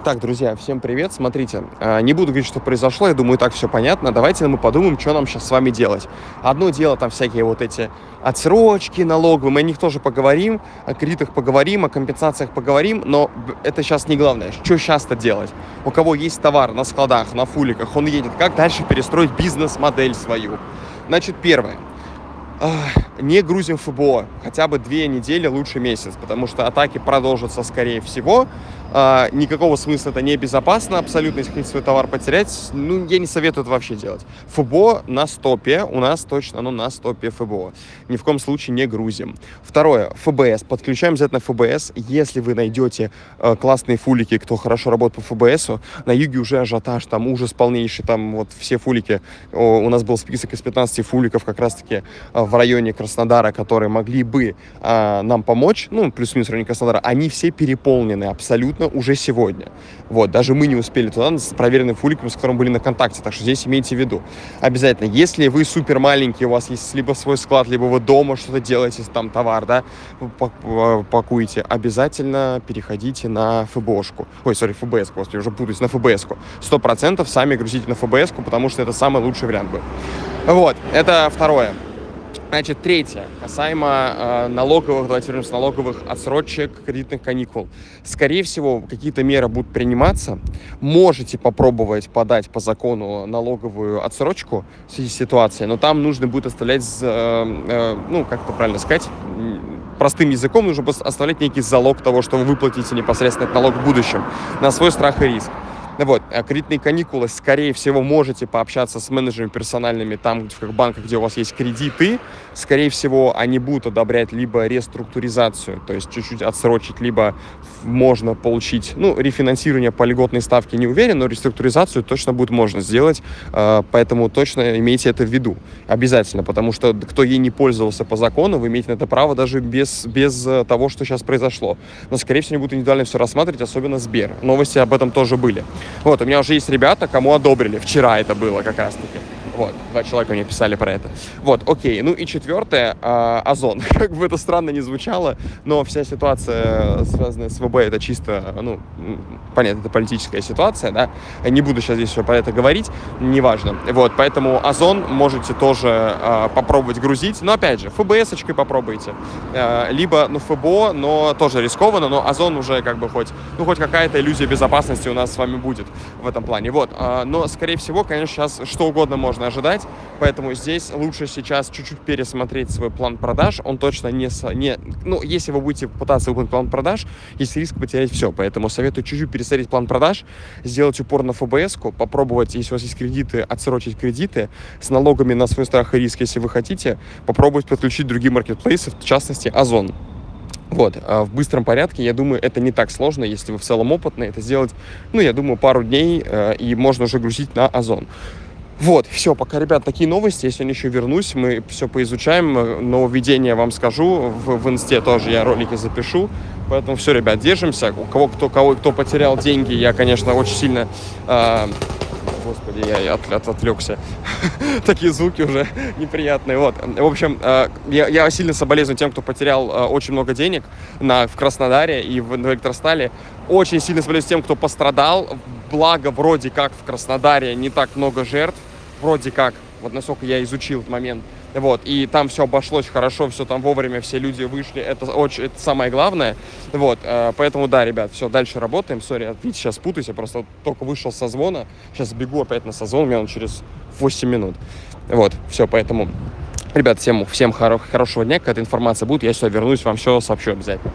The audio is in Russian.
Так, друзья, всем привет. Смотрите, не буду говорить, что произошло, я думаю, и так все понятно. Давайте мы подумаем, что нам сейчас с вами делать. Одно дело там всякие вот эти отсрочки налоговые, мы о них тоже поговорим, о кредитах поговорим, о компенсациях поговорим, но это сейчас не главное. Что сейчас-то делать? У кого есть товар на складах, на фуликах, он едет. Как дальше перестроить бизнес-модель свою? Значит, первое. Не грузим ФБО хотя бы 2 недели, лучше месяц, потому что атаки продолжатся скорее всего. Никакого смысла, это небезопасно абсолютно, если хотите свой товар потерять. Я не советую это вообще делать. ФБО на стопе, у нас точно оно на стопе ФБО. Ни в коем случае не грузим. Второе, ФБС. Подключаем обязательно ФБС. Если вы найдете классные фулики, кто хорошо работает по ФБСу, на юге уже ажиотаж, там ужас полнейший, там вот все фулики. У нас был список из 15 фуликов как раз-таки в районе Краснодара, которые могли бы нам помочь, плюс-минус в районе Краснодара, они все переполнены абсолютно уже сегодня. Вот, даже мы не успели туда с проверенным фуликом, с которым были на контакте, так что здесь имейте в виду. Обязательно, если вы супер маленький, у вас есть либо свой склад, либо вы дома что-то делаете, там товар, да, пакуете, обязательно переходите на ФБОшку. ФБС, господи, уже путаюсь, на ФБСку. 100% сами грузите на ФБСку, потому что это самый лучший вариант был. Вот, это второе. Значит, третье, касаемо давайте вернемся, налоговых отсрочек, кредитных каникул. Скорее всего, какие-то меры будут приниматься. Можете попробовать подать по закону налоговую отсрочку в связи с ситуацией, но там нужно будет оставлять, как это правильно сказать, простым языком нужно оставлять некий залог того, что вы выплатите непосредственно этот налог в будущем на свой страх и риск. Вот, кредитные каникулы, скорее всего, можете пообщаться с менеджерами персональными там, в банках, где у вас есть кредиты. Скорее всего, они будут одобрять либо реструктуризацию, то есть чуть-чуть отсрочить, либо можно получить, рефинансирование по льготной ставке не уверен, но реструктуризацию точно будет можно сделать, поэтому точно имейте это в виду. Обязательно, потому что кто ей не пользовался по закону, вы имеете на это право даже без того, что сейчас произошло. Но, скорее всего, они будут индивидуально все рассматривать, особенно Сбер. Новости об этом тоже были. Вот, у меня уже есть ребята, кому одобрили. Вчера это было как раз-таки. Вот, 2 человека мне писали про это. Вот, окей. И четвертое, Озон. Как бы это странно не звучало, но вся ситуация, связанная с ВБ, это чисто, понятно, это политическая ситуация, да. Не буду сейчас здесь еще про это говорить, неважно. Вот, поэтому Озон можете тоже попробовать грузить. Но, опять же, ФБС-очкой попробуйте. Либо, ФБО, но тоже рискованно, но Озон уже как бы хоть какая-то иллюзия безопасности у нас с вами будет в этом плане. Вот, но, скорее всего, конечно, сейчас что угодно можно ожидать, поэтому здесь лучше сейчас чуть-чуть пересмотреть свой план продаж. Он точно если вы будете пытаться выполнить план продаж, есть риск потерять все, поэтому советую чуть-чуть пересмотреть план продаж, сделать упор на ФБСку, попробовать, если у вас есть кредиты, отсрочить кредиты с налогами на свой страх и риск, если вы хотите, попробовать подключить другие маркетплейсы, в частности, Озон. Вот, в быстром порядке, я думаю, это не так сложно, если вы в целом опытны, это сделать, я думаю, пару дней, и можно уже грузить на Озон. Вот, все, пока, ребят, такие новости. Если я еще вернусь, мы все поизучаем. Нововведения вам скажу. В инсте тоже я ролики запишу. Поэтому все, ребят, держимся. У кто потерял деньги, я, конечно, очень сильно... Господи, я отвлекся. Такие звуки уже неприятные. Вот. В общем, я сильно соболезную тем, кто потерял очень много денег в Краснодаре и в Электростале. Очень сильно соболезную тем, кто пострадал. Благо, вроде как в Краснодаре не так много жертв. Вроде как, вот насколько я изучил этот момент. Вот, и там все обошлось хорошо, все там вовремя, все люди вышли, это самое главное. Вот, поэтому, да, ребят, все, дальше работаем. Сори, видите, сейчас путаюсь, я просто только вышел со звона. Сейчас бегу опять на созвон, у меня он через 8 минут. Вот, все, поэтому, ребят, всем хорошего дня, какая-то информация будет, я сюда вернусь, вам все сообщу обязательно.